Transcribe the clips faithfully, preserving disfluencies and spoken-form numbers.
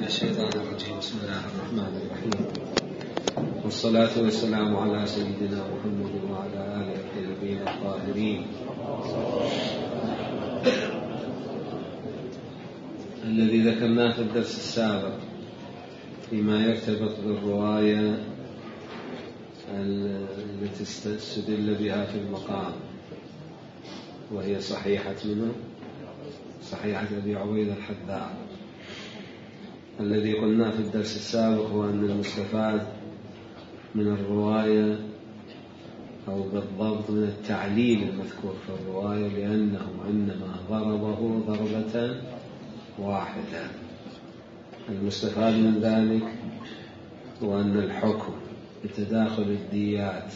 الشيطان الرجيم. بسم الله الرحمن الرحيم، والصلاة والسلام على سيدنا محمد وعلى آله الطيبين الطاهرين الذي ذكرناه في الدرس السابق فيما يرتبط بالرواية التي استدل بها في المقام، وهي صحيحة منه صحيحة أبي عبيدة الحذاء. الذي قلنا في الدرس السابق هو أن المستفاد من الرواية أو بالضبط من التعليل المذكور في الرواية لأنه إنما ضربه ضربة واحدة. المستفاد من ذلك هو أن الحكم بتداخل الديات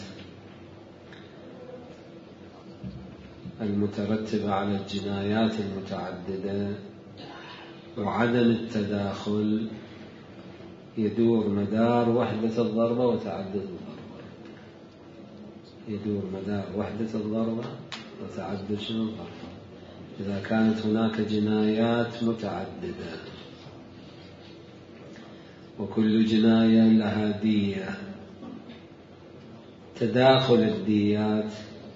المترتبة على الجنايات المتعددة وعدم التداخل يدور مدار وحدة الضربة وتعدد الضربة. يدور مدار وحدة الضربة وتعدد شنو الضربة إذا كانت هناك جنايات متعددة، وكل جناية لها دية. تداخل الديات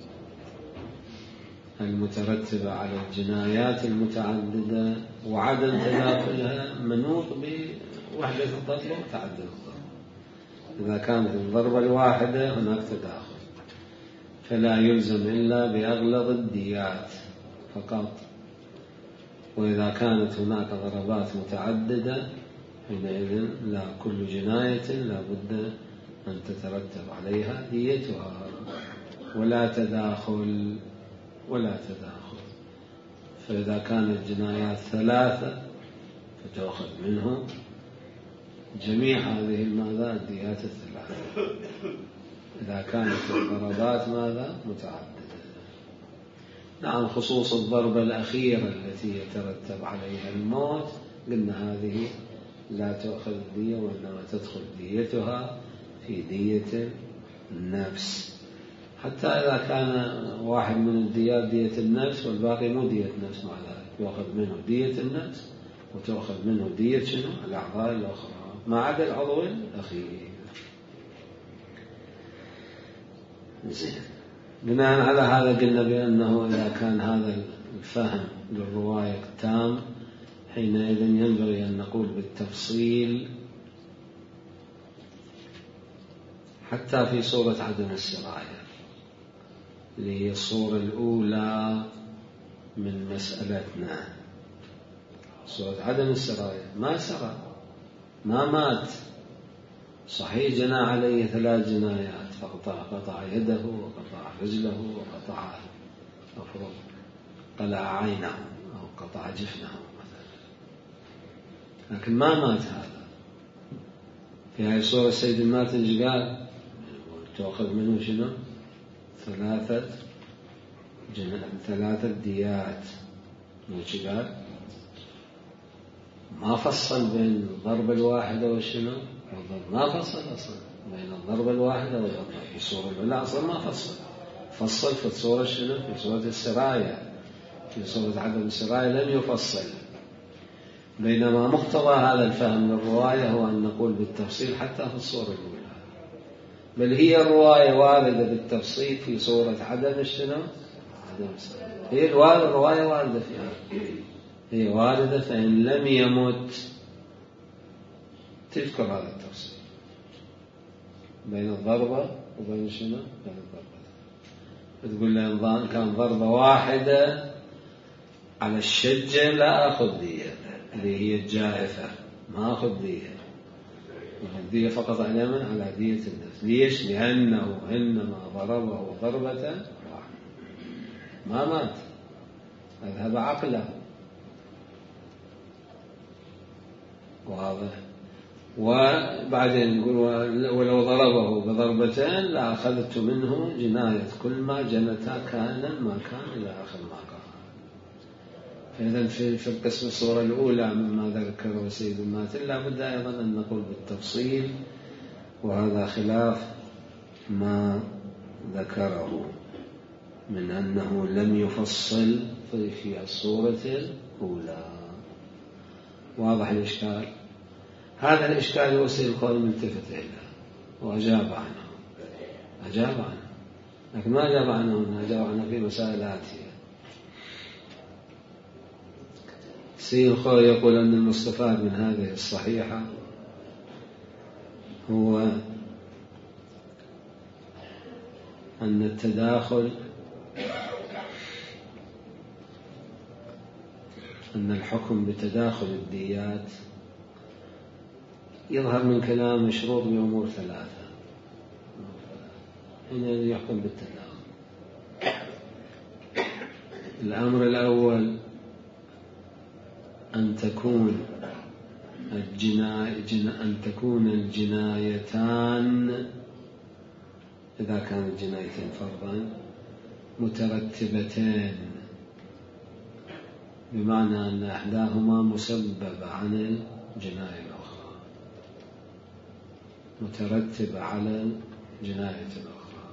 المترتبة على الجنايات المتعددة وعدم تداخلها منوط بوحدة الضربة وتعدد الضربة. إذا كانت الضربة الواحدة هناك تداخل فلا يلزم إلا بأغلظ الديات فقط، وإذا كانت هناك ضربات متعددة حينئذ لا كل جناية لا بد أن تترتب عليها ديتها ولا تداخل ولا تداخل. فإذا كانت الجنايات ثلاثة فتأخذ منه جميع هذه الماذا الديات الثلاثة. إذا كانت الضربات ماذا متعددة. نعم، خصوص الضربة الأخيرة التي يترتب عليها الموت قلنا هذه لا تأخذ دية وإنما تدخل ديتها في دية النفس، حتى إذا كان واحد من الديات دية النفس والباقي مو دية نفس، مع ذلك يأخذ منه دية النفس وتأخذ منه دية شنو الأعضاء الأخرى ما عدا العضو الأخير. زين، بناء على هذا قلنا بأنه إذا كان هذا الفهم للرواية تام حينئذ ينبغي أن نقول بالتفصيل حتى في صورة عدم السراية اللي هي الصورة الأولى من مسألتنا. صورة عدم السراية ما سرى ما مات، صحيح جنى عليه ثلاث جنايات فقطع قطع يده وقطع رجله وقطع أفرض قلع عينه أو قطع جفنه مثلا، لكن ما مات هذا. في هذه الصورة السيد الماتنج قال تأخذ منه شنو ثلاثة جن... ثلاثة ديات. وش قال؟ ما فصل بين الضربة الواحدة والشنو والضرب. ما فصل أصلا بين الضربة الواحدة والضربة في الصورة الأولى، أصلا ما فصل. فصل في الصورة شنو في صورة السراية. في صورة عدم السراية لم يفصل. بينما مقتضى هذا الفهم للرواية هو أن نقول بالتفصيل حتى في الصورة الأولى، بل هي الرواية واردة بالتفصيل في صورة عدم الشنو عدم السراية. هي الرواية واردة فيها، هي واردة فإن لم يمت تذكر هذا التفصيل بين الضربة وبين شنو بين الضربة. تقول له إن كان ضربة واحدة على الشجة لا أخذ دية اللي هي الجائفة، ما أخذ دية، أخذ دية فقط على من على دية النفس. ليش؟ لأنه إنما ضربه ضربة واحدة ما مات، أذهب عقله. واضح؟ وبعدين نقول ولو ضربه بضربتين لأخذت منه جناية كل ما جنتا كائنا ما كان إلى آخر ما قال. فإذا في القسم الصورة الأولى مما ذكره سيد الماتن لا بد أيضا أن نقول بالتفصيل، وهذا خلاف ما ذكره من أنه لم يفصل في الصورة الأولى. واضح الإشكال؟ هذا الإشكال يوصل القول ملتفت إليه وأجاب عنه أجاب عنه لكن ما أجاب عنه هنا، أجاب عنه في مسائل آتية. سيد الخوي يقول أن المستفاد من هذه الصحيحة هو أن التداخل أن الحكم بتداخل الديات يظهر من كلام مشروط بأمور ثلاثة. هنا يحكم بالتداخل. الأمر الأول أن تكون الجناية أن تكون الجنايتان إذا كانت جنايتين فرضا مترتبتين، بمعنى أن إحداهما مسببة عن الجناية الأخرى، مترتبة على الجناية الأخرى،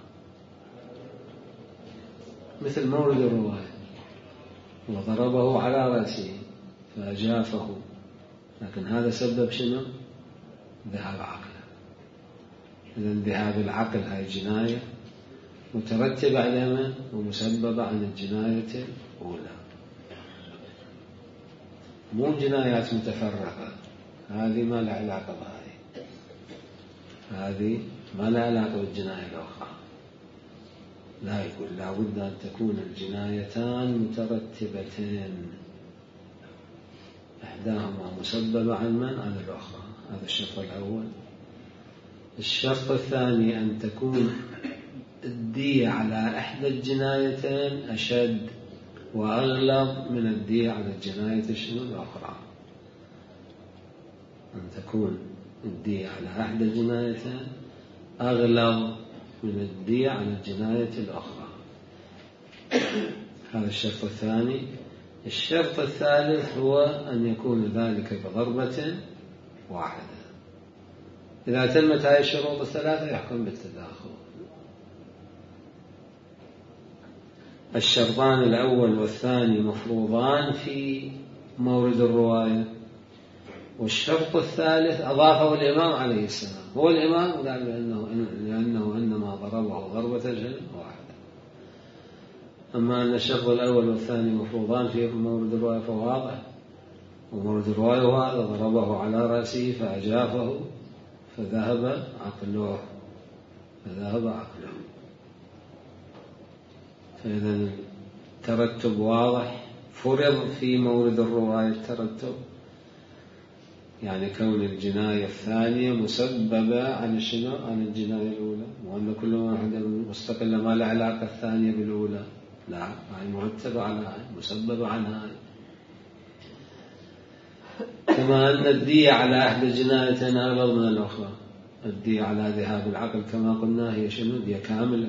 مثل مورد الرواية وضربه على رأسه فأجافه، لكن هذا سبب شنو؟ ذهاب عقله. إذن ذهاب العقل هاي جناية مترتبة على ومسببة عن الجناية الأولى، مو جنايات متفرقة، هذه ما لها علاقة بهذه، هذه ما لها علاقة بالجناية الأخرى. لا، يقول لا بد أن تكون الجنايتان مترتبتين، إحداهما مسببة عن من؟ عن الأخرى. هذا الشرط الأول. الشرط الثاني أن تكون الدية على إحدى الجنايتين أشد وأغلب من الدية على الجناية الأخرى. أن تكون الدية على إحدى الجنايتين أغلب من الدية على الجناية الأخرى. هذا الشرط الثاني. الشرط الثالث هو أن يكون ذلك بضربة واحدة. إذا تمت هذه الشروط الثلاثة يحكم بالتداخل. الشرطان الأول والثاني مفروضان في مورد الرواية، والشرط الثالث أضافه الإمام عليه السلام، هو الإمام قال لأنه, لأنه إنما ضربه ضربة واحدة. أما أن الشرط الأول والثاني مفروضان في مورد الرواية فواضح، ومورد الرواية هذا ضربه على رأسه فأجافه فذهب عقله فذهب عقله فإذا الترتب واضح. فرض في مورد الرواية الترتب، يعني كون الجناية الثانية مسببة عن شنو؟ عن الجناية الأولى، وأن كل واحدة مستقلة ما لا علاقة الثانية بالأولى، لا، هاي مرتبة على هاي، مسببة عن هاي. كما أن الدية على أحد الجنايتين أغلظ من الأخرى. الدية على ذهاب العقل كما قلنا هي شنو؟ دية كاملة،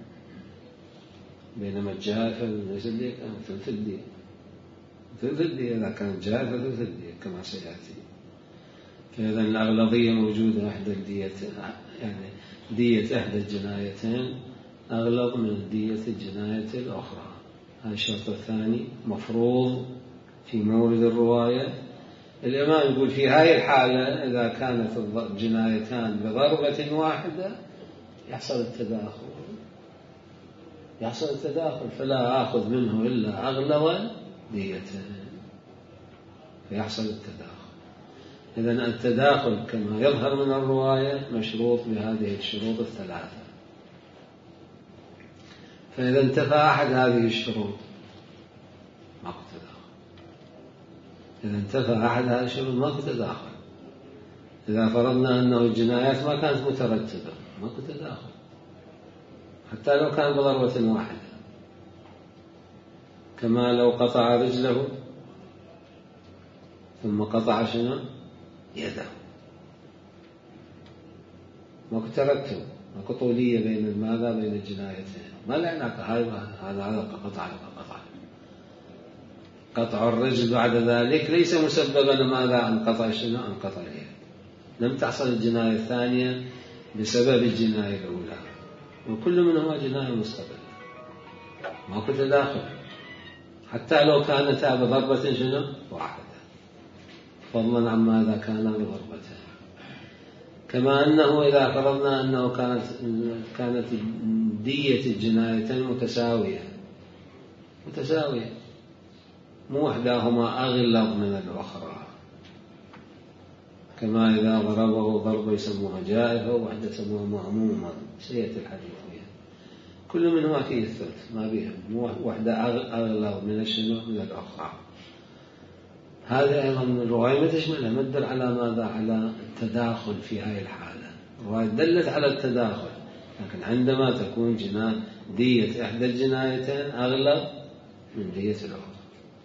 بينما الجائفة ليس الدية كاملة، ثلث الدية، ثلث الدية إذا كانت جائفة ثلث الدية كما سيأتي. فإذا الأغلظية موجودة أحد الدية، يعني دية أحد الجنايتين أغلظ من دية الجناية الأخرى. هذا الشرط الثاني مفروض في مورد الرواية. الإمام يقول في هذه الحالة إذا كانت الجنايتان بضربة واحدة يحصل التداخل، يحصل التداخل فلا آخذ منه إلا أغلظ ديتين، فيحصل التداخل. إذن التداخل كما يظهر من الرواية مشروط بهذه الشروط الثلاثة. فإذا انتفى أحد هذه الشروط ماكو تداخل. إذا انتفى أحد هذه الشروط ماكو تداخل. إذا فرضنا أنه الجنايات ما كانت مترتبة ماكو تداخل، حتى لو كان بضربة واحدة. كما لو قطع رجله ثم قطع شنو؟ يده، ماكو ترتب، ماكو طولية بين ماذا؟ بين الجنايتين، ما له علاقة. هذا هذا قطع قطع قطع الرجل بعد ذلك ليس مسببا ماذا؟ عن قطع شنو؟ عن قطع اليد. لم تحصل الجناية الثانية بسبب الجناية الأولى، وكل منهما جناية مستقلة، ماكو تداخل حتى لو كانتا بضربة شنو؟ واحدة. فضلا عما إذا كان بضربتين. كما أنه إذا فرضنا أنه كانت كانت دية الجنايتين متساوية متساوية مو إحداهما أغلظ من الأخرى، كما إذا ضربه ضربة يسموها جائفة وواحدة يسموها مأمومة، سيأتي الحديث فيها، كل منهما فيه الثلث ما بيهم، مو واحدة أغلظ من الشنو من الأخرى. هذا أيضا الرواية ما تشملها، ما تدل على ماذا؟ على التداخل في هذه الحالة. الرواية دلت على التداخل، لكن عندما تكون جناية دية إحدى الجنايتين أغلظ من دية الأخرى،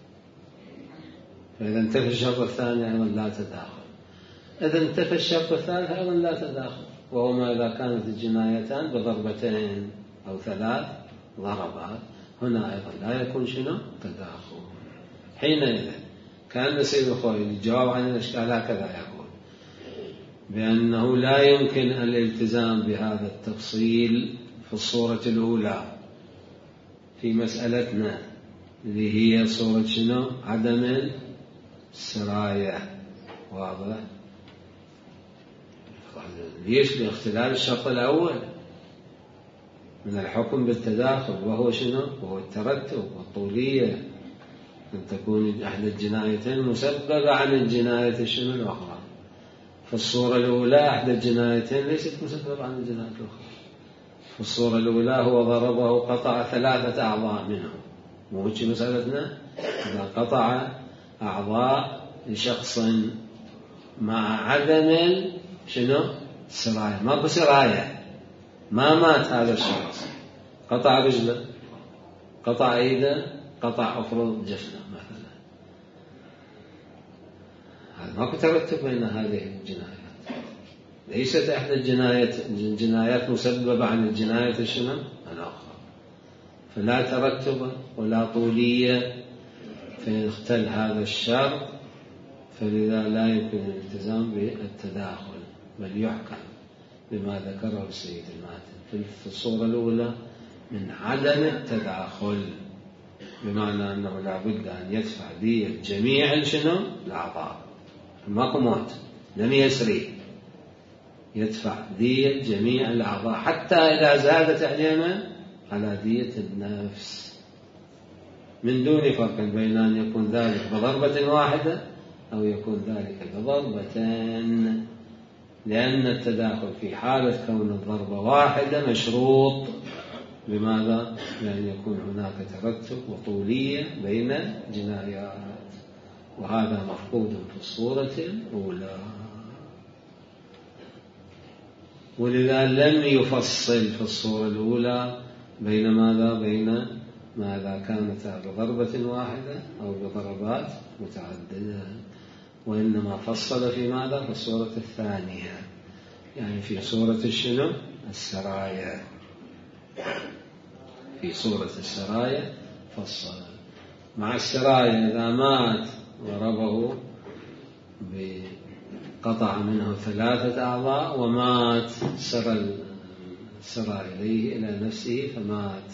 فإذا انتفى الشرط الثاني أيضا لا تداخل. إذا انتفى الشرط الثالث أيضا لا تداخل، وهو ما إذا كانت الجنايتان بضربتين أو ثلاث ضربات، هنا أيضا لا يكون شنو تداخل. حينئذ كان سيد الخوئي الجواب عن الإشكال هكذا يقول، بأنه لا يمكن الالتزام بهذا التفصيل في الصورة الأولى في مسألتنا اللي هي صورة شنو؟ عدم السراية. واضح؟ ليش؟ لاختلال الشرط الأول من الحكم بالتداخل، وهو شنو؟ وهو الترتب والطولية، أن تكون أحد الجنايتين مسببة عن الجناية شنو الأخرى. في الصورة الأولى أحد الجنايتين ليست مسببة عن الجناية الأخرى. في الصورة الأولى هو ضربه قطع ثلاثة أعضاء منه، مو هيك مسألتنا؟ إذا قطع أعضاء لشخص مع عدم شنو السراية، ما بسراية، ما مات هذا الشخص، قطع رجله، قطع ايده، قطع افرض جفنه مثلا، هذا ماكو ترتب بين هذه الجنايات، ليست احدى الجنايات الجنايات مسببه عن الجنايه شنو الاخرى، فلا ترتب ولا طوليه، فإن اختل هذا الشرط فلذا لا يمكن الالتزام بالتداخل، بل يحكم بما ذكره السيد الماتن في الصورة الأولى من عدم التداخل، بمعنى أنه لا بد أن يدفع دية جميع شنو الأعضاء، ماكو موت لم يسري، يدفع دية جميع الأعضاء حتى إذا زادت علينا على دية النفس، من دون فرق بين أن يكون ذلك بضربة واحدة أو يكون ذلك بضربتين، لأن التداخل في حالة كون الضربة واحدة مشروط بماذا؟ لأن يكون هناك ترتب وطولية بين جنايات، وهذا مفقود في الصورة الأولى، ولذا لم يفصل في الصورة الأولى بين ماذا؟ بين ماذا كانت بضربة واحدة أو بضربات متعددة، وإنما فصل في ماذا؟ في الصورة الثانية، يعني في صورة الشنو السرايا، في صورة السرايا فصل. مع السرايا إذا مات ضربه بقطع منه ثلاثة أعضاء ومات سرى سرى إليه إلى نفسه فمات،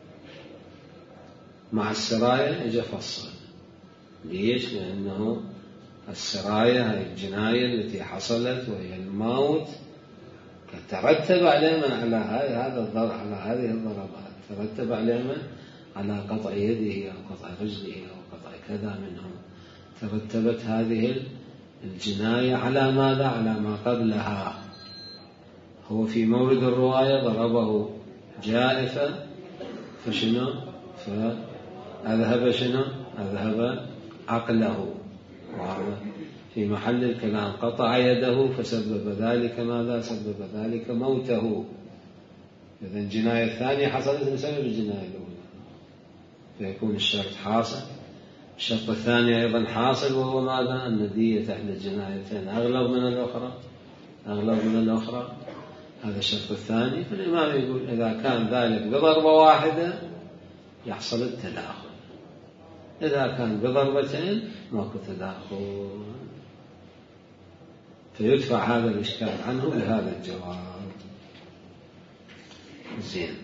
مع السرايا إجا فصل. ليش؟ لأنه السرايا هي الجناية التي حصلت وهي الموت ترتب عليها على هذا الضرب، على هذه الضربات ترتب عليها على قطع يده أو قطع رجله أو قطع كذا منه، ترتبت هذه الجناية على ماذا؟ على ما قبلها. هو في مورد الرواية ضربه جائفة فشنو؟ فأذهب شنو؟ أذهب عقله، وهذا في محل الكلام قطع يده فسبب ذلك ماذا؟ سبب ذلك موته. إذا الجناية الثانية حصلت بسبب الجناية الأولى، فيكون الشرط حاصل. الشرط الثاني أيضا حاصل، وهو ماذا؟ أن دية أحد الجنايتين أغلظ من الأخرى، أغلظ من الأخرى، هذا الشرط الثاني. فالإمام يقول إذا كان ذلك بضربة واحدة يحصل التداخل، إذا كان بضربتين ماكو تداخل، فيدفع هذا الإشكال عنه بهذا الجواب. زين.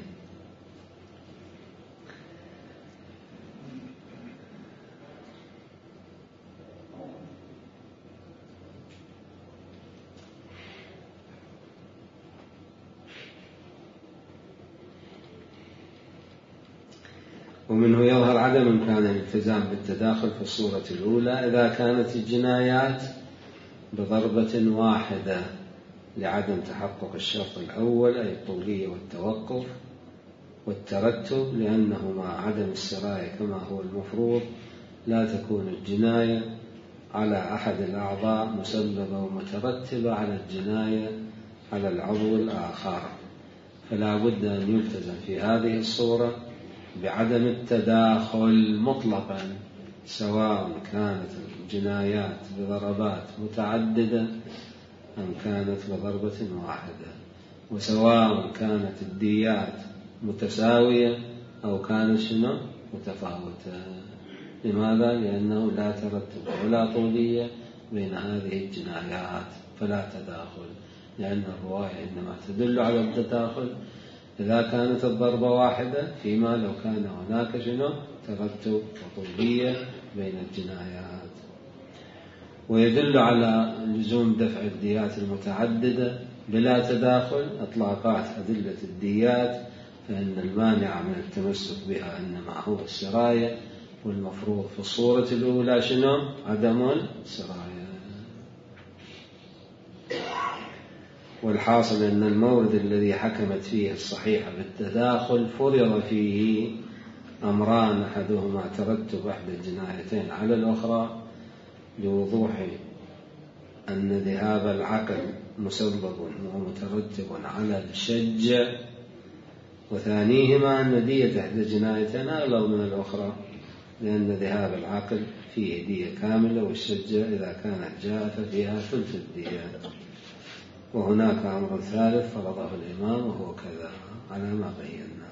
ومنه يظهر عدم إمكان الالتزام بالتداخل في الصورة الأولى إذا كانت الجنايات بضربة واحدة لعدم تحقق الشرط الأول أي الطولية والتوقف والترتب، لأنه مع عدم السراية كما هو المفروض لا تكون الجناية على أحد الأعضاء مسببة ومترتبة على الجناية على العضو الآخر، فلا بد أن يلتزم في هذه الصورة بعدم التداخل مطلقا، سواء كانت الجنايات بضربات متعددة أم كانت بضربة واحدة، وسواء كانت الديات متساوية أو كانت شنو متفاوتة. لماذا؟ لأنه لا ترتب ولا طولية بين هذه الجنايات فلا تداخل، لأن الرواية إنما تدل على التداخل إذا كانت الضربة واحدة، فيما لو كان هناك شنو ترتب وطولية بين الجنايات. ويدل على لزوم دفع الديات المتعددة بلا تداخل إطلاقات أدلة الديات، فإن المانع من التمسك بها إنما هو السراية، والمفروض في الصورة الأولى شنو عدم السراية. والحاصل أن المورد الذي حكمت فيه الصحيحة بالتداخل فرض فيه أمران، أحدهما ترتب أحد الجنايتين على الأخرى لوضوح أن ذهاب العقل مسبب ومترتب على الشج، وثانيهما أن دية إحدى الجنايتين أغلظ من الأخرى، لأن ذهاب العقل فيه دية كاملة، والشجة إذا كانت جاءت فيها ثلث الدية. وهناك أمر ثالث فرضه الإمام وهو كذا على ما بينا.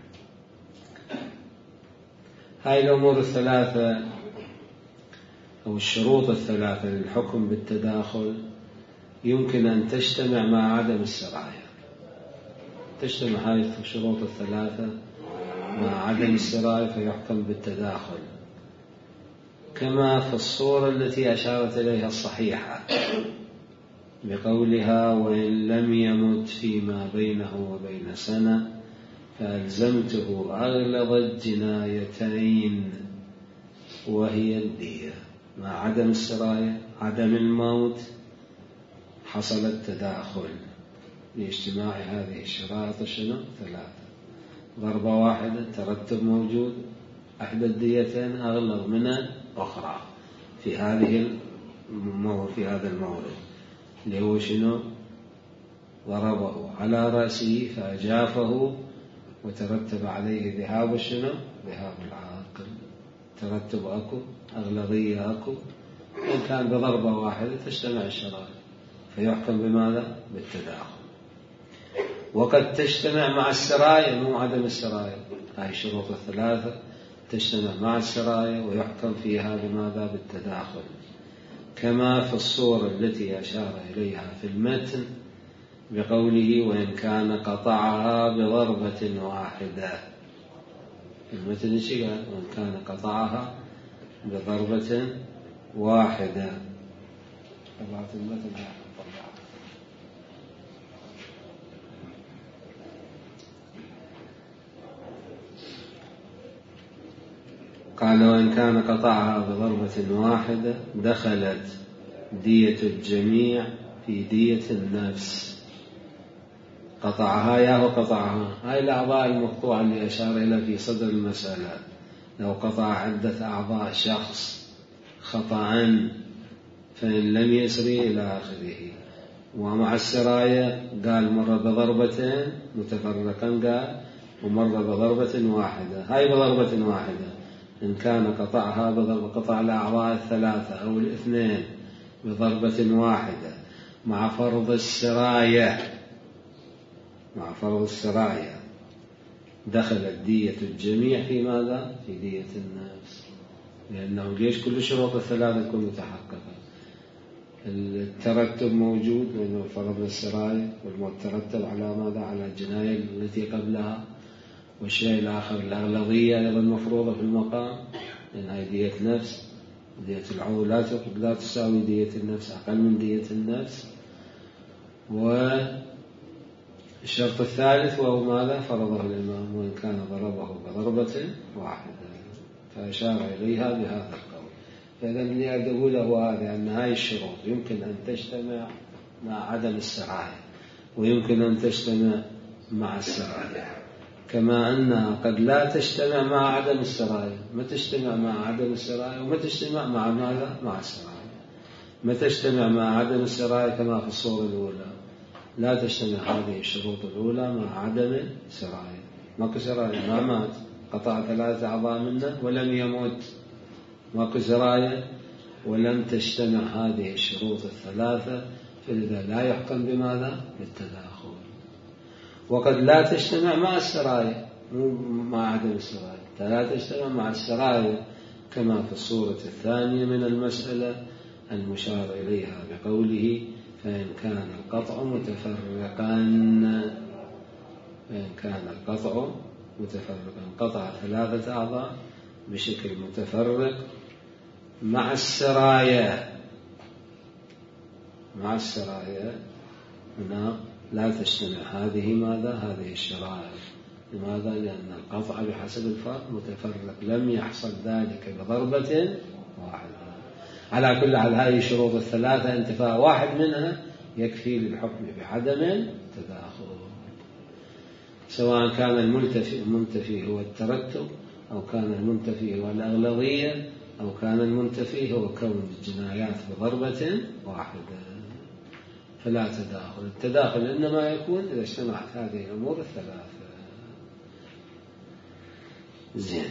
هاي الأمور الثلاثة أو الشروط الثلاثة للحكم بالتداخل يمكن أن تجتمع مع عدم السراية. تجتمع هذه الشروط الثلاثة مع عدم السراية فيحكم بالتداخل، كما في الصورة التي أشارت إليها الصحيحة بقولها وإن لم يمت فيما بينه وبين سنة فألزمته أغلظ الجنايتين وهي الدية. مع عدم السراية عدم الموت حصل التداخل لاجتماع هذه الشرائط شنو ثلاثة: ضربة واحدة، ترتب موجود، أحد الديتين أغلظ من الأخرى في هذه في هذا المورد اللي هو شنو ضربه على رأسه فأجافه وترتب عليه ذهاب شنو ذهاب العاقل. ترتب أكو، أغلظية أكو، إن كان بضربة واحدة تجتمع الشرائط فيحكم بماذا؟ بالتداخل. وقد تجتمع مع السراية مو عدم السراية، هاي الشروط الثلاثة تجتمع مع السراية ويحكم فيها بماذا؟ بالتداخل، كما في الصورة التي أشار إليها في المتن بقوله وإن كان قطعها بضربة واحدة. المتن إيش قال؟ وإن كان قطعها بضربة واحدة. طبعت المتن قال وإن كان قطعها بضربة واحدة دخلت دية الجميع في دية النفس. قطعها يا هو قطعها، هاي الأعضاء المقطوعة اللي أشار إلى في صدر المسألة. لو قطع عدة أعضاء شخص خطأ فإن لم يسري إلى آخره. ومع السراية قال مرة بضربتين متفرقا قال ومرة بضربة واحدة. هاي بضربة واحدة إن كان قطعها بضربة قطع الأعضاء الثلاثة أو الاثنين بضربة واحدة مع فرض السراية مع فرض السراية دخلت دية الجميع في ماذا؟ في دية النفس، لأنه ليش كل شروط الثلاثة تكون متحققة. الترتب موجود لأنه فرض السراية والمترتب على ماذا؟ على الجناية التي قبلها. والشيء الآخر الأغلظية أيضا مفروضة في المقام، لأن هي دية نفس. دية العضو لا تساوي دية النفس، أقل من دية النفس. الشرط الثالث وهو ماذا؟ فرضه الإمام وإن كان ضربه بضربة واحدة، فأشار إليها بهذا القول. فإذا اللي أقوله هذا أن هاي الشروط يمكن أن تجتمع مع عدم السراية، ويمكن أن تجتمع مع السراية، كما أنها قد لا تجتمع مع عدم السراية. ما تجتمع مع عدم السراية وما تجتمع مع ماذا؟ مع السراية. ما تجتمع مع عدم السراية كما في الصورة الأولى، لا تجتمع هذه الشروط الأولى مع عدم السراية. ماكو سراية، ما مات، قطع ثلاثة أعضاء منه ولم يموت، ماكو سراية، ولم تجتمع هذه الشروط الثلاثة، فلذا لا يحكم بماذا؟ بالتداخل. وقد لا تجتمع مع السراية، مو مع عدم السراية، لا تجتمع مع السراية كما في الصورة الثانية من المسألة المشار إليها بقوله فإن كان القطع متفرقا، فإن كان القطع متفرقا، قطع ثلاثة أعضاء بشكل متفرق مع السراية، مع السراية هنا لا تجتمع هذه ماذا؟ هذه الشرائع. لماذا؟ لأن القطع بحسب الفرق متفرق، لم يحصل ذلك بضربة واحدة. على كل حال هذه الشروط الثلاثة انتفاء واحد منها يكفي للحكم بعدم التداخل، سواء كان المنتفي المنتفي هو الترتب، أو كان المنتفي هو الأغلظية، أو كان المنتفي هو كون الجنايات بضربة واحدة، فلا تداخل. التداخل إنما يكون إذا اجتمعت هذه الأمور الثلاثة. زين.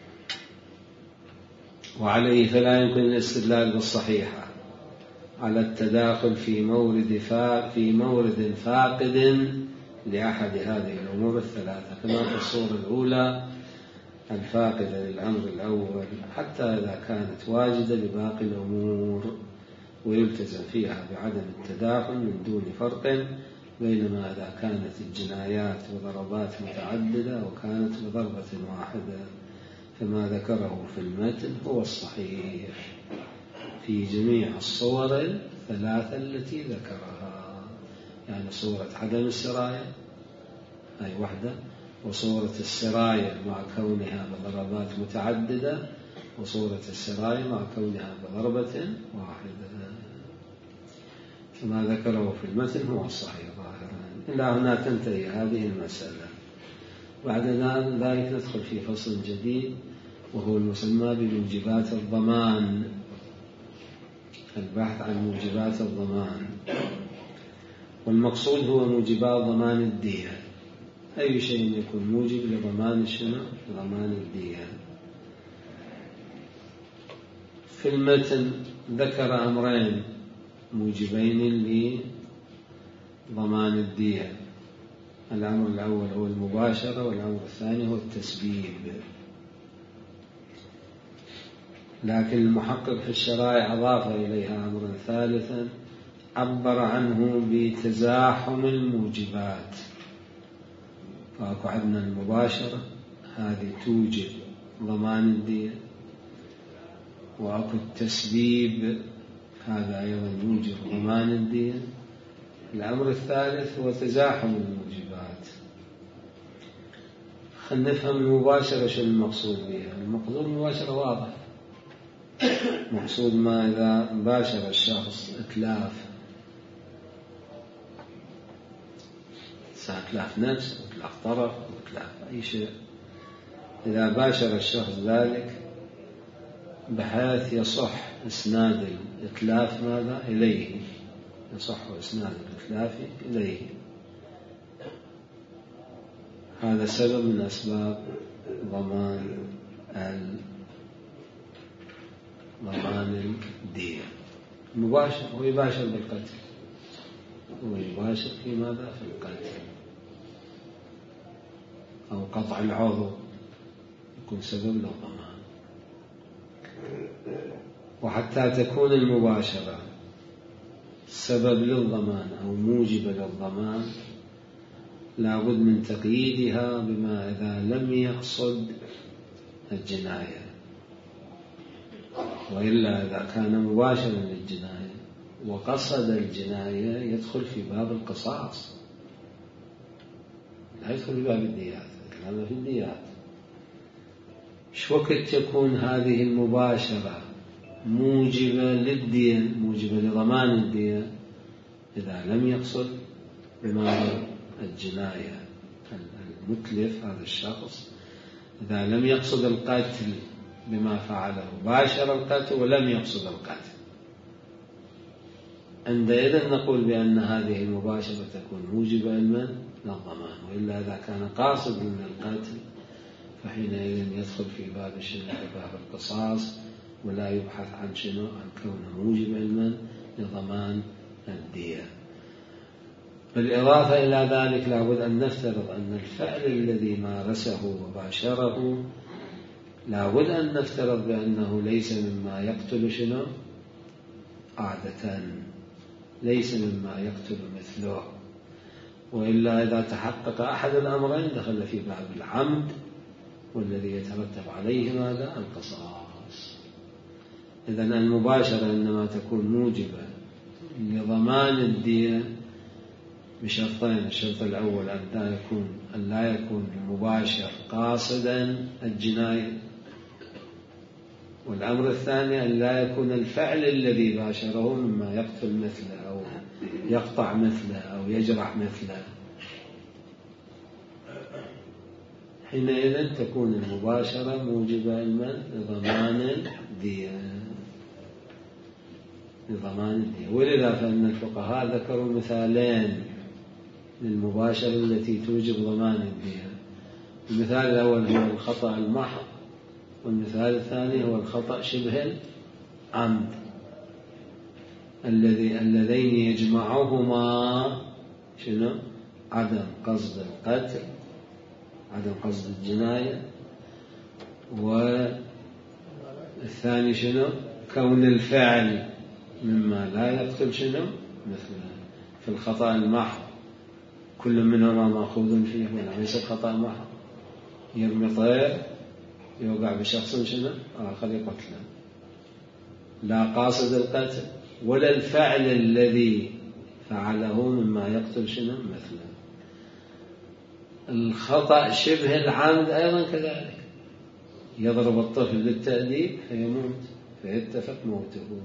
وعليه فلا يمكن الاستدلال بالصحيحة على التداخل في مورد فا في مورد فاقد لأحد هذه الأمور الثلاثة، كما في الصورة الأولى الفاقدة للأمر الأول، حتى إذا كانت واجدة لباقي الأمور، ويلتزم فيها بعدم التداخل من دون فرق، بينما إذا كانت الجنايات وضربات متعددة وكانت بضربة واحدة، فما ذكره في المتن هو الصحيح في جميع الصور الثلاثة التي ذكرها، يعني صورة عدم السراية أي وحدة، وصورة السراية مع كونها بضربات متعددة، وصورة السراية مع كونها بضربة واحدة. فما ذكره في المتن هو الصحيح ظاهرا. إلى هنا تنتهي هذه المسألة. بعد ذلك ندخل في فصل جديد وهو المسمى بموجبات الضمان، البحث عن موجبات الضمان. والمقصود هو موجبات ضمان الدية. أي شيء يكون موجب لضمان شنو؟ ضمان الدية. في المتن ذكر أمرين موجبين لضمان الدية. الأمر الأول هو المباشرة، والأمر الثاني هو التسبيب. لكن المحقق في الشرائع أضاف إليها أمرا ثالثا عبر عنه بتزاحم الموجبات. فأكو عندنا المباشرة هذه توجب ضمان الدية، وأكو التسبيب هذا أيضا يوجب ضمان الدية. الأمر الثالث هو تزاحم الموجبات. خلينا نفهم المباشرة شو المقصود بها. المقصود المباشرة واضح، مقصود ما إذا باشر الشخص إتلاف، إتلاف نفس أو إتلاف طرف أو إتلاف أي شيء، إذا باشر الشخص ذلك بحيث يصح إسناد الإتلاف ماذا إليه، يصح إسناد الإتلاف إليه، هذا سبب من أسباب ضمان ضمان الدية. مباشر هو يباشر بالقتل، هو يباشر في ماذا؟ في القتل أو قطع العضو يكون سبب للضمان. وحتى تكون المباشرة سبب للضمان أو موجب للضمان لابد من تقييدها بما إذا لم يقصد الجناية، وإلا إذا كان مباشرا للجناية وقصد الجناية يدخل في باب القصاص، يدخل في باب الديات، هذا في الديات. إيش وقت تكون هذه المباشرة موجبة للدية، موجبة لضمان الدية؟ إذا لم يقصد بمعنى الجناية المتلف هذا الشخص، إذا لم يقصد القتل بما فعله، باشر القتل ولم يقصد القتل، عندئذ نقول بأن هذه المباشرة تكون موجبة لمن؟ للضمان. وإلا إذا كان قاصد من القتل فحينئذ يدخل في باب الشنو؟ باب القصاص، ولا يبحث عن شنو؟ عن كونه موجبا لمن؟ لضمان الدية. بالإضافة إلى ذلك لابد أن نفترض أن الفعل الذي مارسه وباشره لابد أن نفترض بأنه ليس مما يقتل شنو؟ عادة ليس مما يقتل مثله، وإلا إذا تحقق أحد الأمرين دخل في باب العمد، والذي يترتب عليه ماذا؟ القصاص. إذن المباشرة إنما تكون موجبة لضمان الدية بشرطين: الشرط الأول أن لا يكون أن لا يكون المباشر قاصدا الجناية، والأمر الثاني أن لا يكون الفعل الذي باشره مما يقتل مثله أو يقطع مثله أو يجرح مثله. حينئذ تكون المباشرة موجبة لضمان الدية، لضمان الدية. ولذا فإن الفقهاء ذكروا مثالين للمباشرة التي توجب ضمان الدية. المثال الأول هو الخطأ المحض، والمثال الثاني هو الخطأ شبه العمد، الذي اللذين يجمعهما شنو؟ عدم قصد القتل، عدم قصد الجناية، والثاني شنو؟ كون الفعل مما لا يقتل شنو؟ مثله. في الخطأ المحض كل منهما مأخوذ فيه، وليس الخطأ المحض يرمي طير يوقع بشخص شنو؟ آخر يقتله، لا قاصد القتل ولا الفعل الذي فعله مما يقتل شنو؟ مثله. الخطأ شبه العمد أيضا كذلك، يضرب الطفل بالتأديب فيموت فيتفق موته،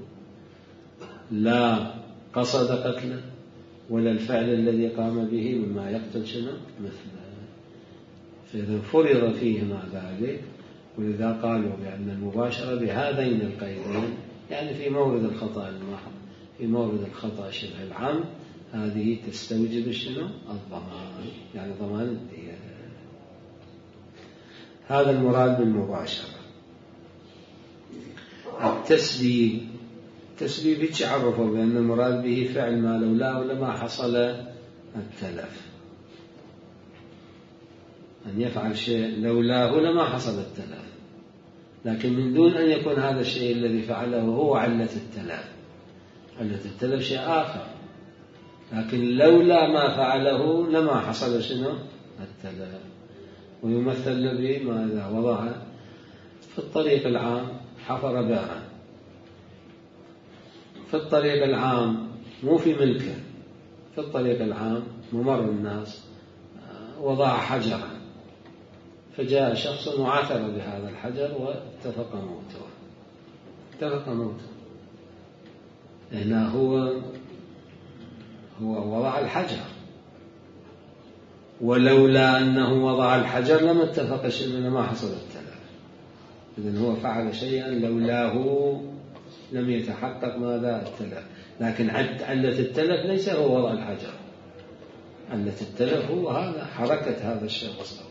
لا قصد قتله ولا الفعل الذي قام به مما يقتل شنو؟ مثله. فإذا فرض فيهما ذلك، ولذا قالوا بأن المباشرة بهذين القيدين، يعني في مورد الخطأ المحض، في مورد الخطأ شبه العمد، هذه تستوجب شنو؟ الضمان، يعني ضمان الدية. هذا المراد بالمباشرة. التسبيب، التسبيب هيك عرفوا بأن المراد به فعل ما لولاه لما حصل التلف، أن يفعل شيء لولاه لما حصل التلف، لكن من دون أن يكون هذا الشيء الذي فعله هو علة التلف. علة التلف شيء آخر، لكن لولا ما فعله لما حصل شنو؟ التلف. ويمثل بما إذا وضع في الطريق العام، حفر بئرا في الطريق العام، مو في ملكه، في الطريق العام ممر الناس، وضع حجرا، فجاء شخص وعثر بهذا الحجر واتفق موته، اتفق موته. هنا هو هو وضع الحجر، ولولا أنه وضع الحجر لما اتفق شيء، لما حصل التلف. إذن هو فعل شيئا لولاه لم يتحقق ماذا؟ التلف. لكن علة التلف ليس هو وضع الحجر، علة التلف هو هذا حركة هذا الشخص،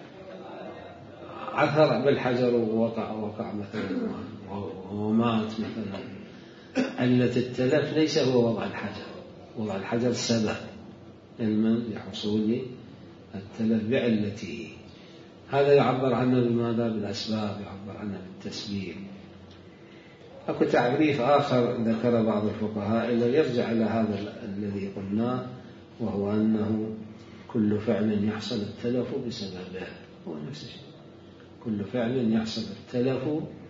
عثر بالحجر ووقع وقع مثلا ومات مثلا. علة التلف ليس هو وضع الحجر، وضع الحجر سبب علما لحصول التلف بعلته. هذا يعبر عنه بماذا؟ بالأسباب، يعبر عنه بالتسبيب. أكو تعريف آخر ذكر بعض الفقهاء إلا يرجع إلى هذا الذي قلناه، وهو أنه كل فعل يحصل التلف بسببه، هو نفس الشيء، كل فعل يحصل التلف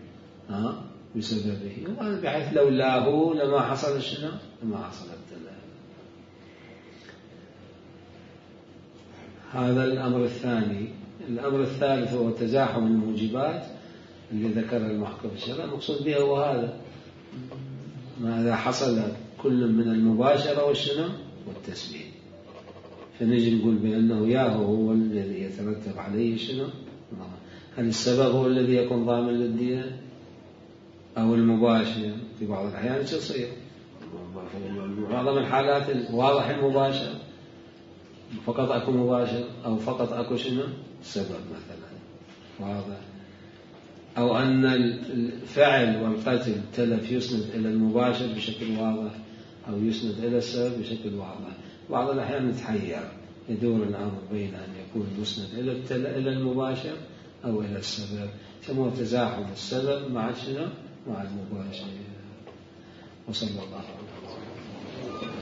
بسببه، بحيث لولاه لما حصل شنو؟ لما حصل التلف. هذا الأمر الثاني. الأمر الثالث هو تزاحم الموجبات اللي ذكرها المحكم الشرعي. المقصود به هو هذا، ماذا حصل كل من المباشرة والشنو والتسبيح، فنجي نقول بأنه ياهو هو الذي يترتب عليه شنو. هل السبب هو الذي يكون ضامن للدية أو المباشر؟ في بعض الأحيان تصير معظم الحالات واضح المباشر فقط أكو مباشر، أو فقط أكو شنو سبب مثلا واضح، أو أن الفعل والقتل تلف يسند إلى المباشر بشكل واضح أو يسند إلى السبب بشكل واضح. بعض الأحيان نتحير، يدور الأمر بين أن يكون مسند إلى المباشر أو إلى السبب، يسموه تزاحم السبب مع شنو مع المباشر. وصلى الله عليه وسلم.